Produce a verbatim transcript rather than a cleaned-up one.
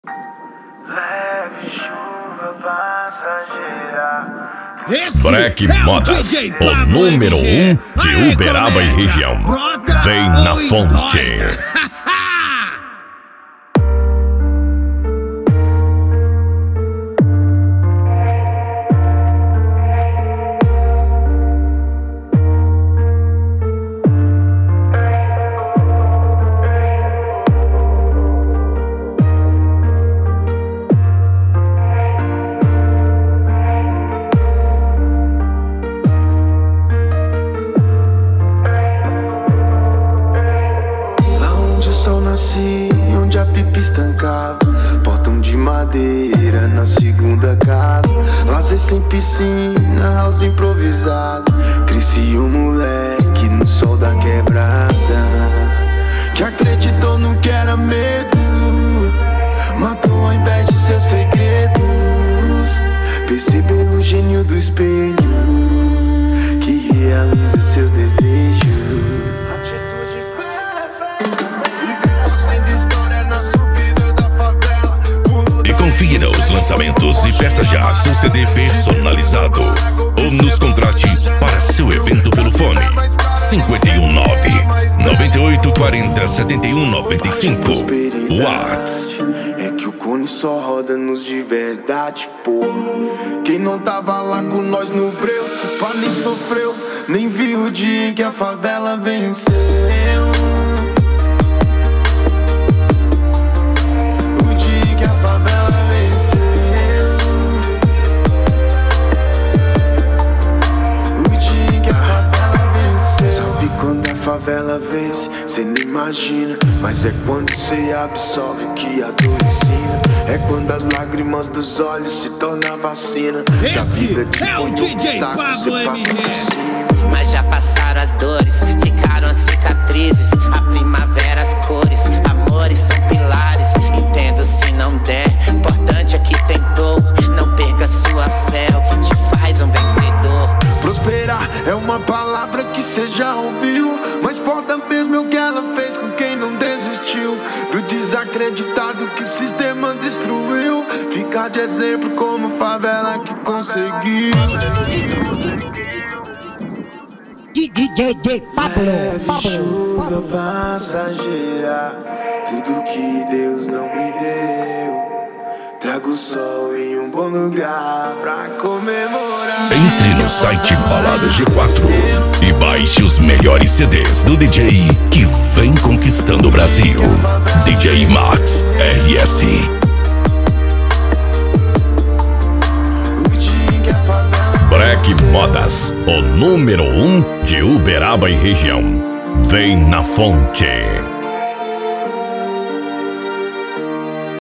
Leve chuva passageira. Black é Modas, o número um de Uberaba e região. Vem na fonte. Onde a pipa estancava, portão de madeira na segunda casa. Lazer sem piscina, house improvisada. Cresci um moleque no sol da quebrada, que acreditou no que era medo, matou ao invés de seus segredos. Percebeu o gênio do espelho, que realiza seus desejos. Confira os lançamentos e peça já seu C D personalizado ou nos contrate para seu evento pelo fone cinco um nove, nove oito quatro zero, sete um nove cinco. Whats é que o cone só roda nos de verdade, pô. Quem não tava lá com nós no breu, se pá nem sofreu, nem viu o dia em que a favela venceu. Favela vence, cê nem imagina, mas é quando cê absorve que a dor ensina. É quando as lágrimas dos olhos se tornam vacina. Esse já vida de é o D J Pablo M G. Mas já passaram as dores, ficaram as cicatrizes. A primavera, as cores, amores são pilares. Entendo se não der, importante é que tentou. Não perca sua fé, o que te faz um vencedor. Prosperar é uma palavra que cê já ouviu, mas foda mesmo é o que ela fez com quem não desistiu. Do desacreditado que o sistema destruiu, ficar de exemplo como favela que conseguiu. D J Pablo, Pablo, chuva passageira, tudo que Deus não me deu. Trago o sol em um bom lugar pra comemorar. Entre no site Balada G quatro e baixe os melhores C Ds do D J que vem conquistando o Brasil. D J Max R S. Black Modas, o número um de Uberaba e região. Vem na fonte.